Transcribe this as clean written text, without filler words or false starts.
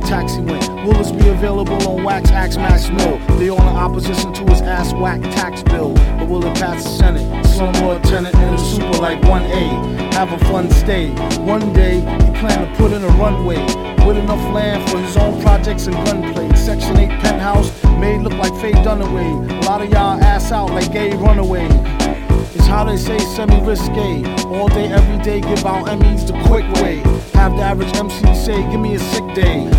taxi went. Will this be available on Wax Axe Max Mill? They on the opposition to his ass whack tax bill. But will it pass the Senate? Slumlord tenant in the super like 1A. Have a fun stay. One day, he plan to put in a runway with enough land for his own projects and gunplay. Section 8 penthouse made look like Faye Dunaway. A lot of y'all ass out like gay runaway. It's how they say semi-risque. All day, every day, give out Emmys the quick way. Have the average MC say, give me a sick day.